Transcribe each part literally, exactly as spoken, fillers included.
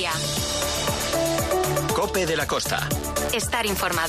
Galicia. COPE de la Costa. Estar informado.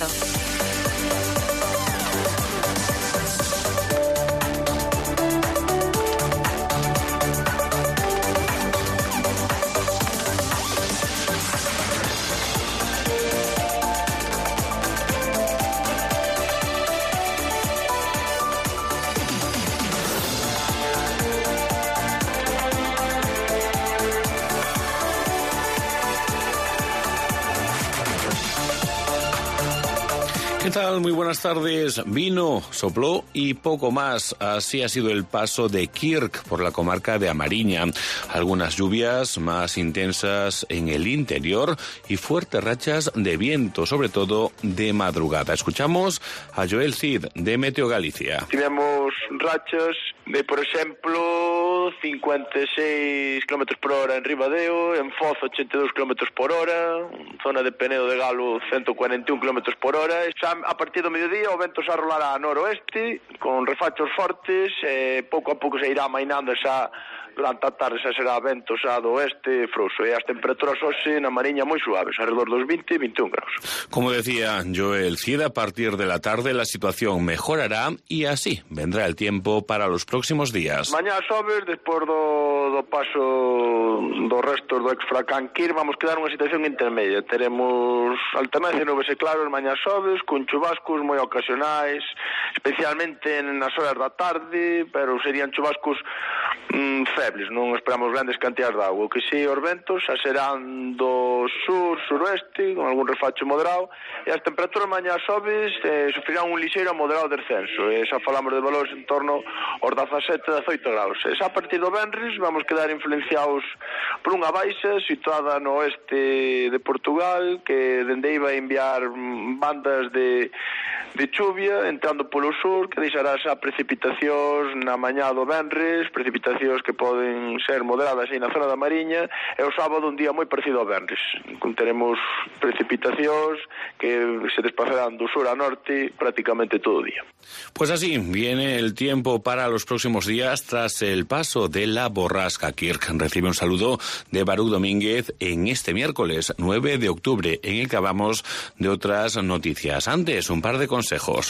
¿Qué tal? Muy buenas tardes. Vino, sopló y poco más. Así ha sido el paso de Kirk por la comarca de A Mariña. Algunas lluvias más intensas en el interior y fuertes rachas de viento, sobre todo de madrugada. Escuchamos a Joel Cid, de Meteo Galicia. Tivemos rachas de, por exemplo, cincuenta e seis kilómetros por hora en Ribadeo, en Foz ochenta e dous kilómetros por hora, zona de Penedo de Galo ciento cuarenta e un kilómetros por hora. Xa a partir do mediodía o vento xa rolará a noroeste con refachos fortes e pouco a pouco se irá amainando xa durante a tarde xa será vento xa do oeste frouxo e as temperaturas hoxe na Mariña moi suaves, alrededor dos veinte, veintiún graus. Como decía Joel Cid, a partir de la tarde la situación mejorará y así vendrá el tiempo para los próximos días. Mañá sobes, despois do, do paso dos restos do ex-fracán Kirk, vamos quedar unha situación intermedia. Teremos alternancia de nubes e claros mañá sobes, con chubascos moi ocasionais, especialmente nas horas da tarde, pero serían chubascos mm, febles, non esperamos grandes cantidades de agua. O que si, os ventos xa serán do sur, suroeste, con algún refacho moderado, e as temperaturas mañá sobes eh, sufrirán un lixeiro a moderado descenso, e xa falamos de valores en torno aos dezasete, dezoito graus. E xa a partir do venres vamos quedar influenciados por unha baixa situada no oeste de Portugal, que dende aí vai enviar bandas de, de chuvia entrando polo sur, que deixará xa precipitacións na mañá do venres, precipitacións que poden ser moderadas aí na zona da Mariña, e o sábado un día moi parecido ao venres. Teremos precipitacións que se desplazarán do sur a norte prácticamente todo o día. Pues así viene el tiempo para los próximos días tras el paso de la borrasca Kirk. Recibe un saludo de Baruch Domínguez en este miércoles nueve de octubre, en el que hablamos de otras noticias. Antes, un par de consejos.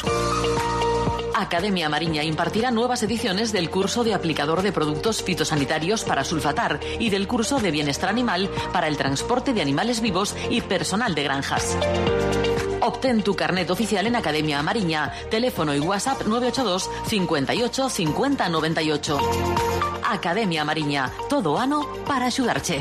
Academia Mariña impartirá nuevas ediciones del curso de aplicador de productos fitosanitarios para sulfatar y del curso de bienestar animal para el transporte de animales vivos y personal de granjas. Obtén tu carnet oficial en Academia Mariña. Teléfono y WhatsApp nueve ocho dos, cincuenta y ocho, cincuenta, noventa y ocho. Academia Mariña. Todo ano para axudarche.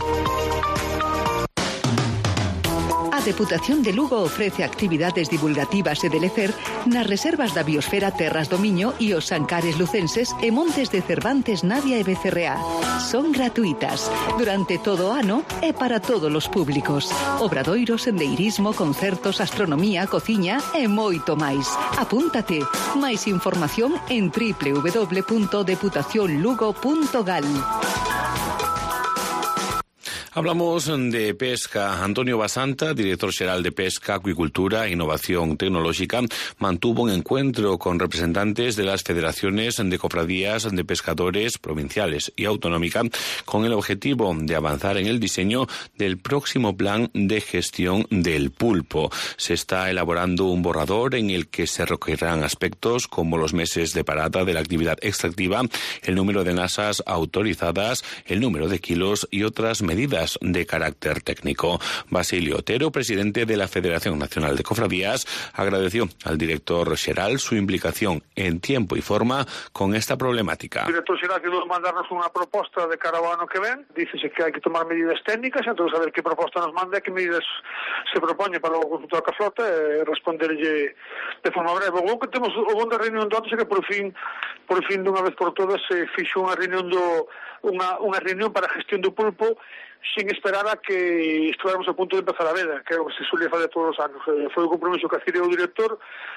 A Deputación de Lugo ofrece actividades divulgativas e de lecer nas reservas da biosfera Terras do Miño e os Ancares lucenses e Montes de Cervantes, Navia e Becerreá. Son gratuitas durante todo o ano e para todos os públicos. Obradoiros, sendeirismo, concertos, astronomía, cociña e moito máis. Apúntate. Máis información en doble u doble u doble u punto deputación lugo punto gal. Hablamos de pesca. Antonio Basanta, director xeral de Pesca, Acuicultura e Innovación Tecnológica, mantuvo un encuentro con representantes de las federaciones de cofradías de pescadores provinciales y autonómica con el objetivo de avanzar en el diseño del próximo plan de gestión del pulpo. Se está elaborando un borrador en el que se recogerán aspectos como los meses de parada de la actividad extractiva, el número de nasas autorizadas, el número de kilos y otras medidas de carácter técnico. Basilio Otero, presidente de la Federación Nacional de Cofradías, agradeció al director xeral su implicación en tiempo y forma con esta problemática. O director xeral que nos mandarnos unha proposta de cara ao ano que ven, dícese que hai que tomar medidas técnicas, entón saber que proposta nos manda e que medidas se propoñe para o consultor ca flota e responderlle de forma breve. O que temos o bon da reunión de onte é que por fin, por fin dunha vez por todas se fixo unha reunión do unha, unha reunión para a gestión do pulpo sin esperar a que estuéramos a punto de empezar a veda, que é o que se suele fazer todos os anos. Foi o compromiso que adquiriu o director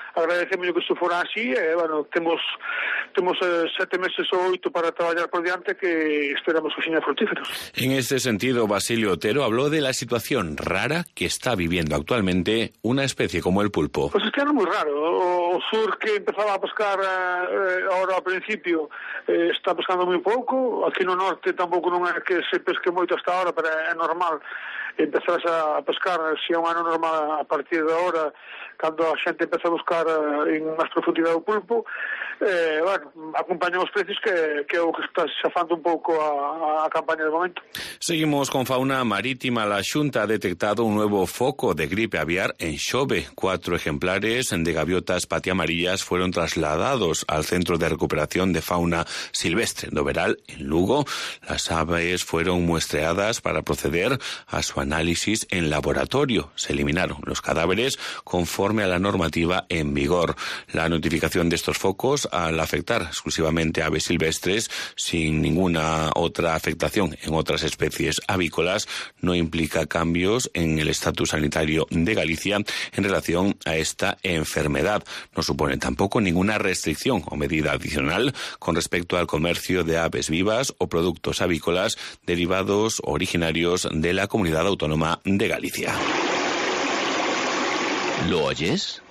agradecemos que isto fora así, e, bueno, temos temos eh, sete meses ou oito para traballar por diante que esperamos que señan fructíferos. En este sentido, Basilio Otero habló de la situación rara que está viviendo actualmente una especie como el pulpo. Pues este ano é moi raro. O, o sur que empezaba a pescar eh, ahora ao principio eh, está pescando moi pouco. Aquí no norte tampouco non é que se pesque moito hasta ahora, pero é normal empezar a pescar, se é un ano normal a partir de ahora, cando a xente empeza a buscar en máis profundidade o pulpo. Eh, bueno, acompañan os precios que, que é o que está xafando un pouco a, a campaña de momento. Seguimos con fauna marítima. La Xunta ha detectado un nuevo foco de gripe aviar en Xove. Cuatro ejemplares de gaviotas patiamarillas fueron trasladados al Centro de Recuperación de Fauna Silvestre de Oberal, en Lugo. Las aves fueron muestreadas para proceder a su análisis en laboratorio. Se eliminaron los cadáveres conforme a la normativa en vigor. La notificación de estos focos, al afectar exclusivamente a aves silvestres sin ninguna otra afectación en otras especies avícolas, no implica cambios en el estatus sanitario de Galicia en relación a esta enfermedad. No supone tampoco ninguna restricción o medida adicional con respecto al comercio de aves vivas o productos avícolas derivados originarios de la Comunidad Autónoma de Galicia. ¿Lo oyes?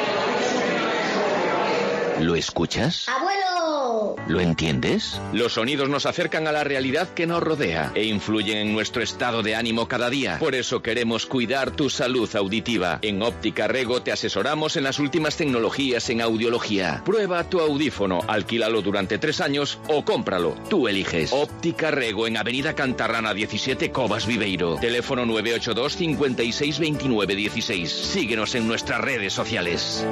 ¿Lo escuchas? ¡Abuelo! ¿Lo entiendes? Los sonidos nos acercan a la realidad que nos rodea e influyen en nuestro estado de ánimo cada día. Por eso queremos cuidar tu salud auditiva. En Óptica Rego te asesoramos en las últimas tecnologías en audiología. Prueba tu audífono, alquílalo durante tres años o cómpralo. Tú eliges. Óptica Rego en Avenida Cantarrana diecisiete, Covas Viveiro. Teléfono nueve ocho dos, cincuenta y seis, veintinueve, dieciséis. Síguenos en nuestras redes sociales.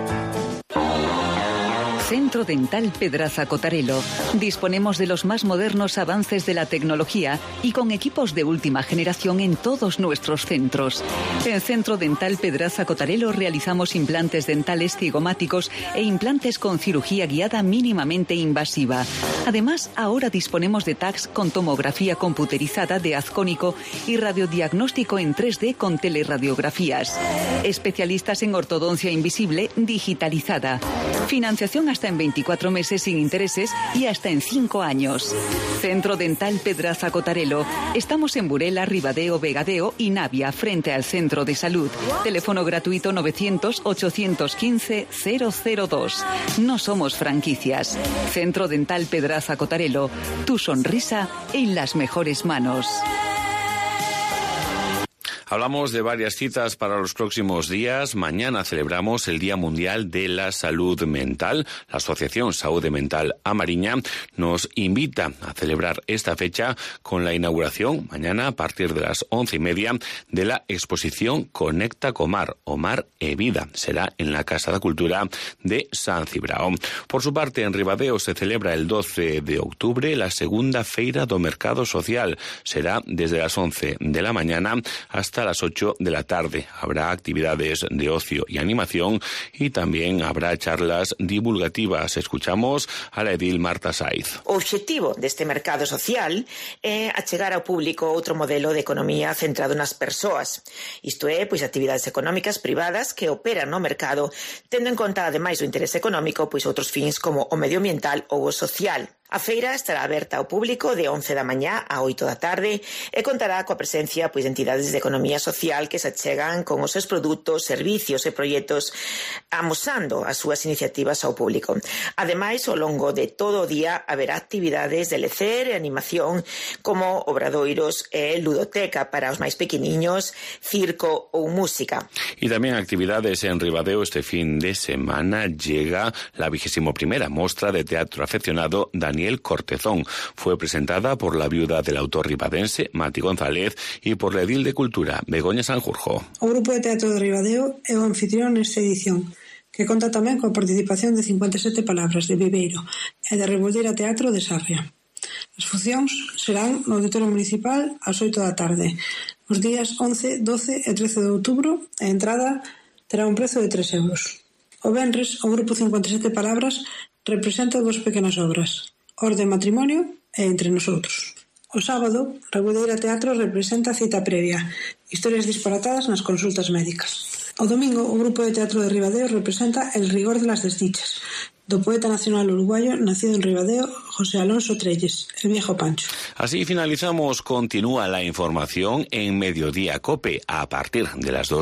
Centro Dental Pedraza Cotarelo. Disponemos de los más modernos avances de la tecnología y con equipos de última generación en todos nuestros centros. En Centro Dental Pedraza Cotarelo realizamos implantes dentales cigomáticos e implantes con cirugía guiada mínimamente invasiva. Además, ahora disponemos de tags con tomografía computerizada de haz cónico y radiodiagnóstico en tres D con teleradiografías. Especialistas en ortodoncia invisible digitalizada. Financiación hasta en veinticuatro meses sin intereses y hasta en cinco años. Centro Dental Pedraza Cotarelo. Estamos en Burela, Ribadeo, Vegadeo y Navia, frente al Centro de Salud. Teléfono gratuito novecientos, ochocientos quince, cero cero dos. No somos franquicias. Centro Dental Pedraza Cotarelo. Tu sonrisa en las mejores manos. Hablamos de varias citas para los próximos días. Mañana celebramos el Día Mundial de la Salud Mental. La Asociación Saúde Mental A Mariña nos invita a celebrar esta fecha con la inauguración, mañana a partir de las once y media, de la exposición Conecta Comar, o Mar e Vida. Será en la Casa da Cultura de San Cibrao. Por su parte, en Ribadeo se celebra el doce de octubre la segunda Feira do Mercado Social. Será desde las once de la mañana hasta a las ocho de la tarde. Habrá actividades de ocio y animación y también habrá charlas divulgativas. Escuchamos a la edil Marta Saiz. O obxectivo deste mercado social é achegar ao público outro modelo de economía centrado nas persoas. Isto é, pois, actividades económicas privadas que operan no mercado tendo en conta, ademais do interese económico, pois outros fins como o medioambiental ou o social. A feira estará aberta ao público de once da mañá a oito da tarde e contará coa presencia pois, de entidades de economía social que se achegan con os seus produtos, servicios e proxectos amosando as súas iniciativas ao público. Ademais, ao longo de todo o día haberá actividades de lecer e animación como obradoiros e ludoteca para os máis pequeniños, circo ou música. Y también actividades en Ribadeo. Este fin de semana llega la vigésimo primera Mostra de Teatro Afeccionado Daniel Cortezón. Fue presentada por la viuda del autor ribadense, Mati González, y por la edil de Cultura, Begoña Sanjurjo. O Grupo de Teatro de Ribadeo é o anfitrión nesta edición, que conta tamén coa participación de cincuenta e sete palabras de Viveiro e de Rebolleira Teatro de Sarria. As funcións serán no Auditorio Municipal ás oito da tarde, os días once, doce e trece de outubro. A entrada terá un prezo de tres euros. O venres, o Grupo cincuenta e sete palabras representa dúas pequenas obras, Orde Matrimonio e Entre Nosotros. O sábado, Rebolleira Teatro representa Cita Previa, historias disparatadas nas consultas médicas. O domingo, o grupo de teatro de Ribadeo representa El rigor de las desdichas, do poeta nacional uruguayo nacido en Ribadeo, José Alonso Trelles, el viejo Pancho. Así finalizamos. Continúa la información en Mediodía COPE a partir de las dos.